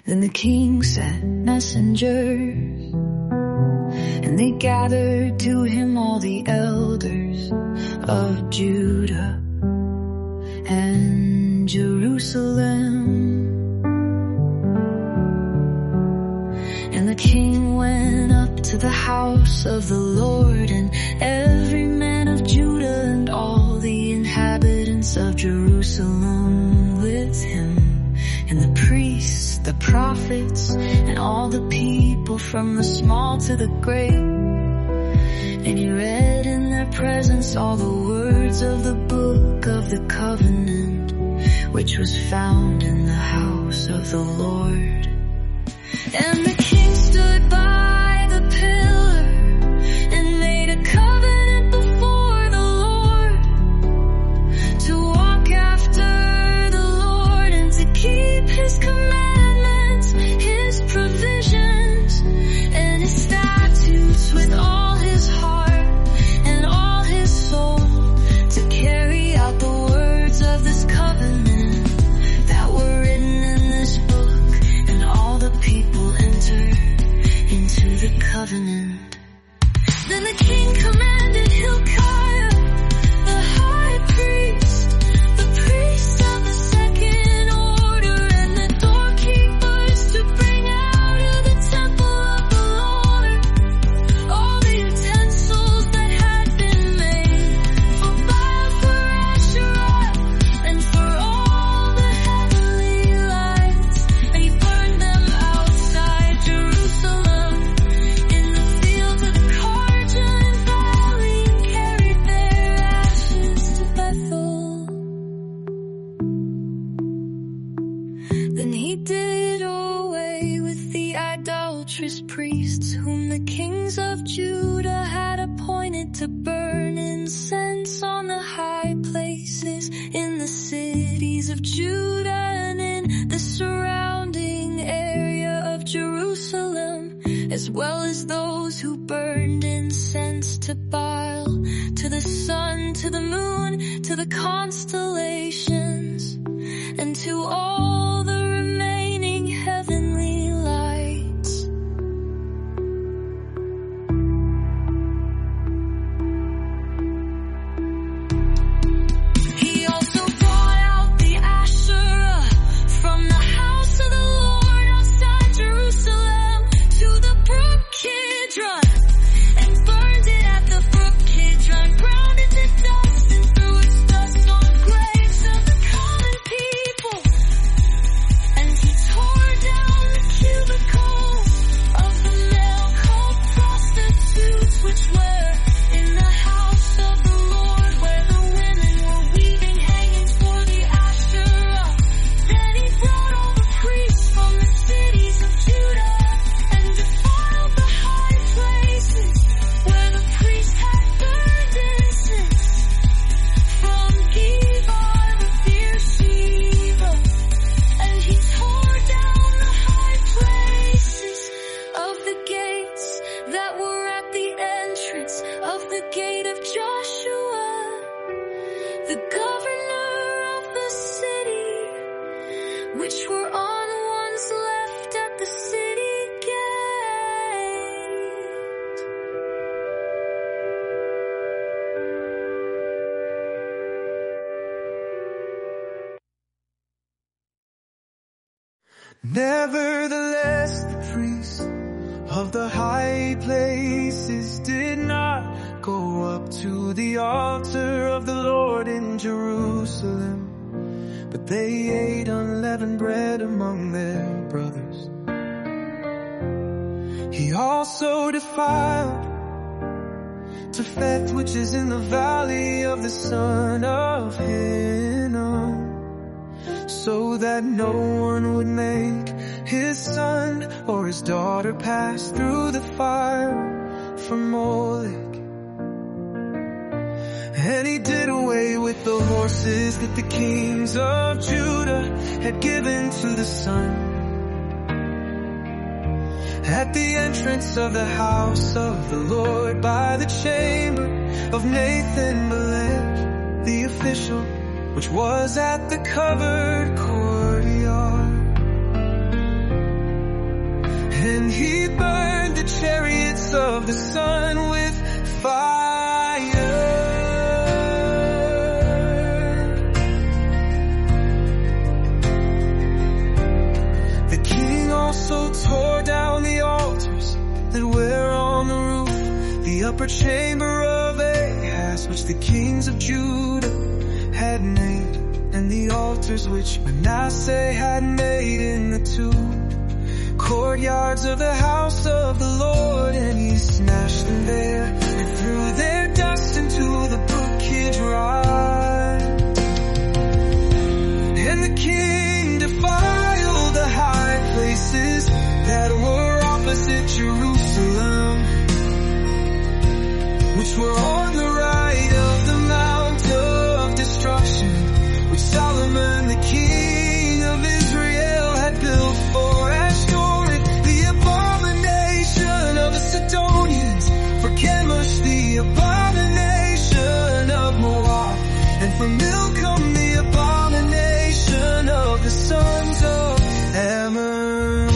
Then the king sent messengers, and they gathered to him all the elders of Judah and Jerusalem. And the king went up to the house of the Lord, and every man of Judah and all the inhabitants of Jerusalem with him, and the priests, the prophets, and all the people from the small to the great. And he read in their presence all the words of the book of the covenant, which was found in the house of the Lord. And the king stood by the pillar and made a covenant before the Lord to walk after the Lord and to keep his commandments, his provisions, and his statutes with all his heart and all his soul, to carry out the words of this covenant that were written in this book. And all the people entered into the covenant. Then the king commanded Hilkiah, the high priest, the priests of the second order, and the doorkeepers to bring out of the temple of the Lord all the utensils that had been made for Baal, for Asherah, and for all the heavenly lights. And he burned them outside Jerusalem in the fields of the Kidron Valley, and carried their ashes to Bethel. Then he did away with the idolatrous priests whom the kings of Judah had appointed to burn incense on the high places in the cities of Judah and in the surrounding area of Jerusalem, as well as those who burned incense to Baal, to the sun, to the moon, to the constellations, and to all the remaining heavenly lights. He also brought out the Asherah from the house of the Lord outside Jerusalem to the brook Kidron, and burned it at the brook Kidron, ground it to dust, and threw its dust on graves of the common people. And he tore down the cubicles of the male called prostitutes, which were in the house of the Lord, where the women were weaving hangings for the Asherah. Then he brought all the priests from the cities of Judah and defiled the high places where the priests had burned incense, from Givon to Beersheba. And he tore down the high places of the gates that were at the entrance of the gate of Joshua, the governor of the city, which were on the ones left at the city gate. Nevertheless, the priests of the high places did not go up to the altar of the Lord in Jerusalem, but they ate unleavened bread among their brothers. He also defiled Topheth, which is in the valley of the son of Hinnom, so that no one would make his son or his daughter pass through the fire for Molech. And he did away with the horses that the kings of Judah had given to the sun at the entrance of the house of the Lord by the chamber of Nathan Melech, the official, which was at the covered courtyard. and he burned the chariots of the sun with fire. The king also tore down the altars that were on the roof, the upper chamber of Ahaz, which the kings of Judah had made, and the altars which Manasseh had made in the two courtyards of the house of the Lord. And he smashed them there and threw their dust into the brook Kidron. And the king defiled the high places that were opposite Jerusalem, which were on the right of the Mount of Destruction, which Solomon the king of Israel had built for Ashtoreth, the abomination of the Sidonians, for Chemosh, the abomination of Moab, and for Milcom, the abomination of the sons of Ammon.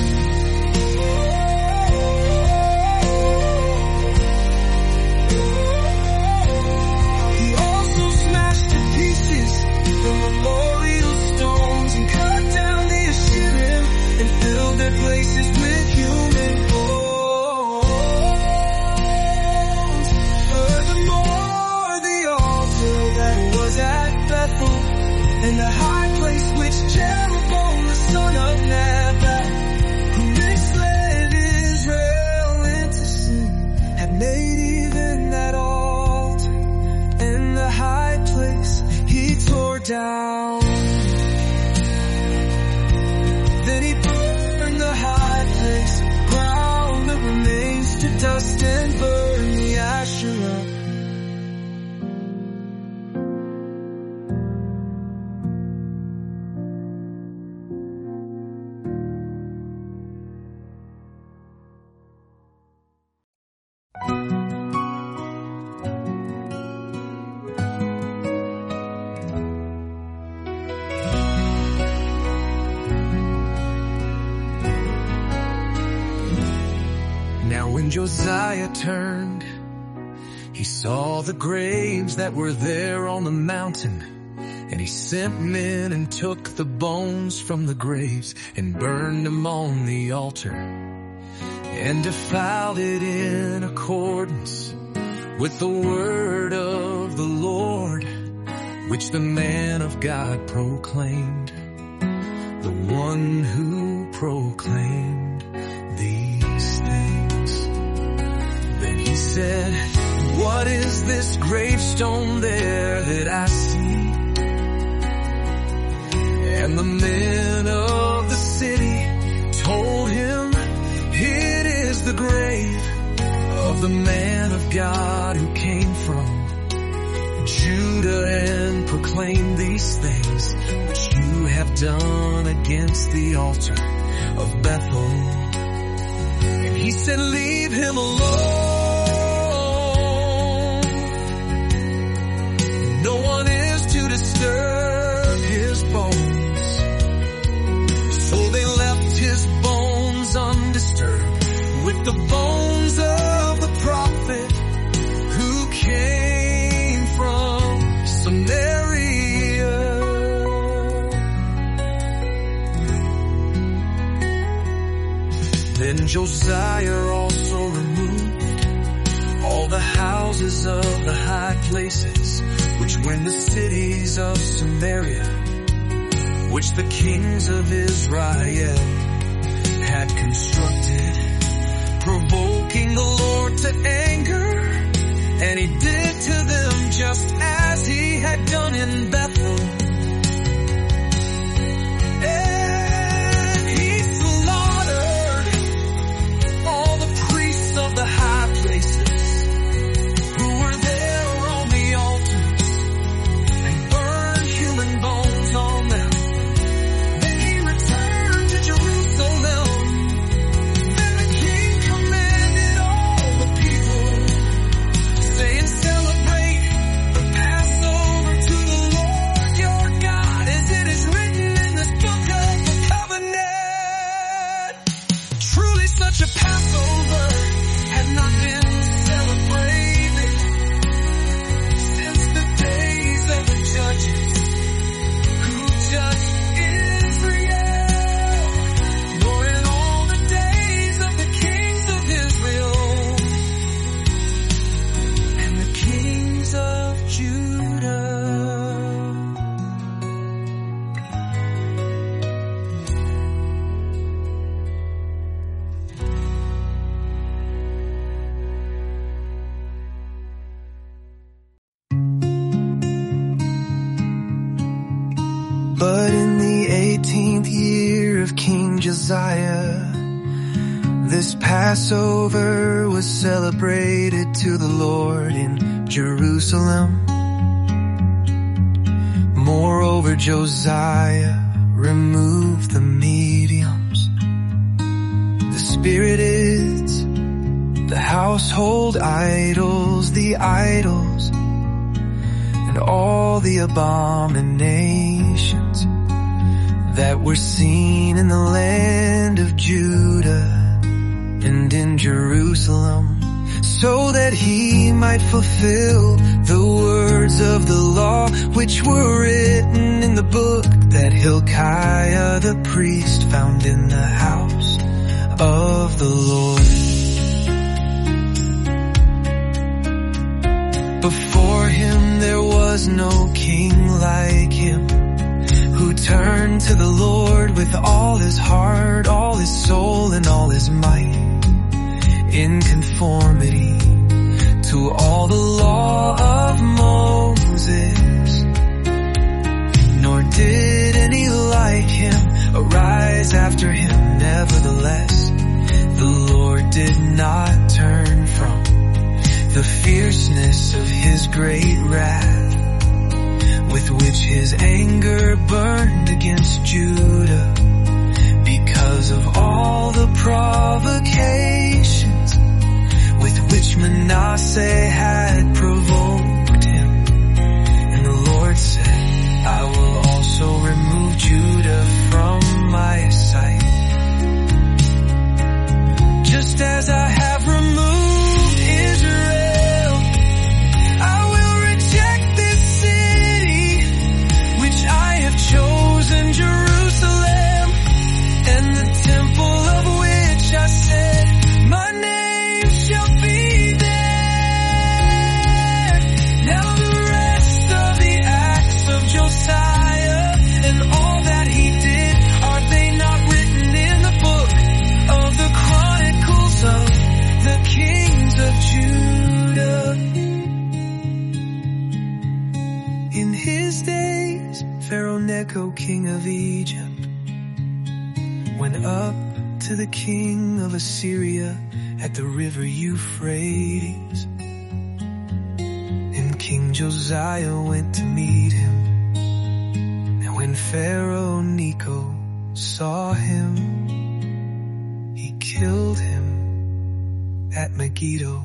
He also smashed to pieces the memorial stones and cut down the Asherim and filled their places with human bones. Furthermore, the altar that was at Bethel and the high place which Jeroboam the son of Nebat, who misled Israel into sin, had made, even that altar and the high place he tore down. Then he burned the high place, ground the remains to dust, and burned the Asherah. Now when Josiah turned, he saw the graves that were there on the mountain, and he sent men and took the bones from the graves and burned them on the altar, and defiled it in accordance with the word of the Lord, which the man of God proclaimed, the one who proclaimed these things. Then he said, what is this gravestone there that I see? And the men of the city told him, it is the grave of the man of God who came from Judah and proclaimed these things which you have done against the altar of Bethel. And he said, leave him alone. No one is to disturb his bones. So they left his bones undisturbed with the bones of the prophet who came from Samaria. Then Josiah also removed all the houses of the high places which were in the cities of Samaria, which the kings of Israel had constructed, provoking the Lord to anger. And he did to them just as he had done in Bethel. And he slaughtered all the priests of the high places who were there on the altars, and burned human bones on them. Then he returned to Jerusalem. Then the king commanded all the people, saying, such a Passover had not been celebrated since the days of the judges who judged Israel, nor in all the days of the kings of Israel and the kings of Judah. But in the 18th year of King Josiah, this Passover was celebrated to the Lord in Jerusalem. Moreover, Josiah removed the mediums, the spirits, the household idols, the idols, and all the abominations that were seen in the land of Judah and in Jerusalem, so that he might fulfill the words of the law which were written in the book that Hilkiah the priest found in the house of the Lord. Before him there was no king like him, who turned to the Lord with all his heart, all his soul, and all his might, in conformity to all the law of Moses. Nor did any like him arise after him. Nevertheless, the Lord did not turn from the fierceness of his great wrath, with which his anger burned against Judah, because of all the provocations with which Manasseh had provoked him. And the Lord said, I will also remove Judah from my sight, just as I have removed Israel. Chosen Jerusalem, and the temple of which I said, my name shall be there. Now the rest of the acts of Josiah and all that he did, are they not written in the book of the Chronicles of the kings of Judah? In his days, Pharaoh Necho, king of Egypt, went up to the king of Assyria at the river Euphrates. And King Josiah went to meet him. And when Pharaoh Necho saw him, he killed him at Megiddo.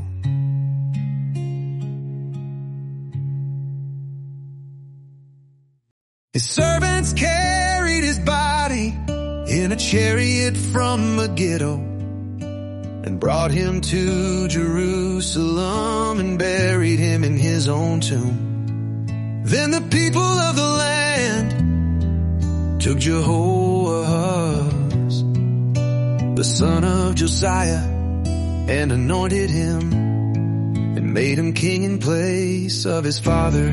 His servants carried his body in a chariot from Megiddo and brought him to Jerusalem and buried him in his own tomb. Then the people of the land took Jehoahaz, the son of Josiah, and anointed him and made him king in place of his father.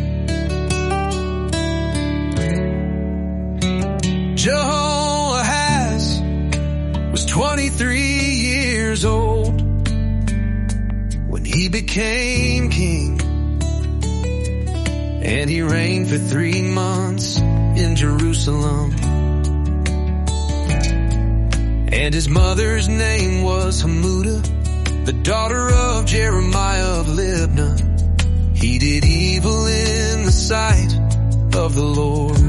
Jehoahaz was 23 years old when he became king, and he reigned for 3 months in Jerusalem. And his mother's name was Hamudah, the daughter of Jeremiah of Libnah. He did evil in the sight of the Lord,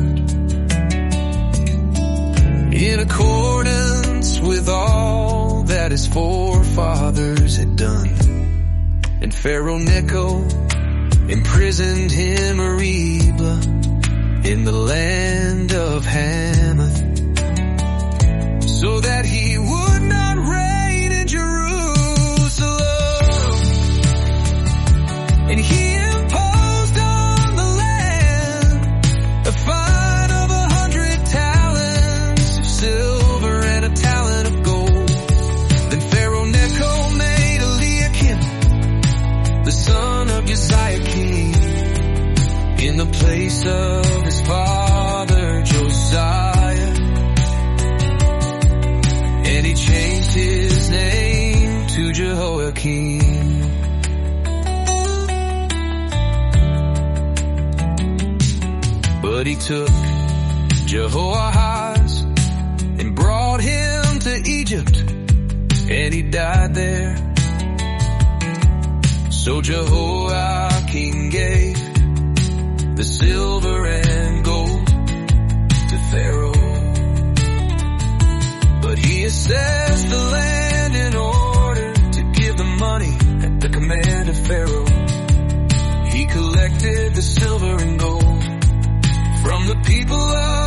in accordance with all that his forefathers had done. And Pharaoh Necho imprisoned him at Riblah in the land of Hamath, so that he would not reign place of his father Josiah, and he changed his name to Jehoiakim. But he took Jehoahaz and brought him to Egypt, and he died there. So Jehoiakim gave the silver and gold to Pharaoh, but he assessed the land in order to give the money at the command of Pharaoh. He collected the silver and gold from the people of